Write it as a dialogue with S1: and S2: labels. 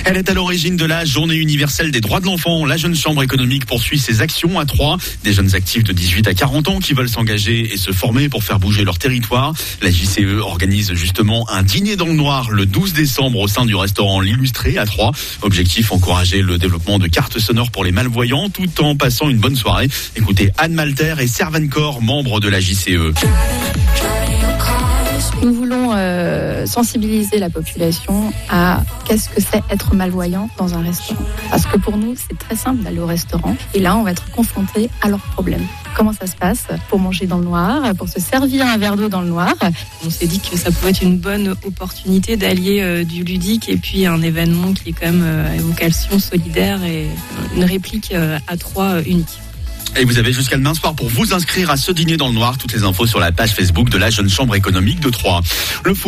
S1: Elle est à l'origine de la Journée universelle des droits de l'enfant. La Jeune Chambre économique poursuit ses actions à Troyes. Des jeunes actifs de 18 à 40 ans qui veulent s'engager et se former pour faire bouger leur territoire. La JCE organise justement un dîner dans le noir le 12 décembre au sein du restaurant L'Illustré à Troyes. Objectif, encourager le développement de cartes sonores pour les malvoyants tout en passant une bonne soirée. Écoutez Anne Malter et Servancor, membres de la JCE.
S2: Nous voulons sensibiliser la population à qu'est-ce que c'est être malvoyant dans un restaurant. Parce que pour nous, c'est très simple d'aller au restaurant. Et là, on va être confronté à leurs problèmes. Comment ça se passe pour manger dans le noir, pour se servir un verre d'eau dans le noir.
S3: On s'est dit que ça pouvait être une bonne opportunité d'allier du ludique et puis un événement qui est quand même à vocation solidaire et une réplique à Troyes unique.
S1: Et vous avez jusqu'à demain soir pour vous inscrire à ce dîner dans le noir. Toutes les infos sur la page Facebook de la Jeune Chambre économique de Troyes.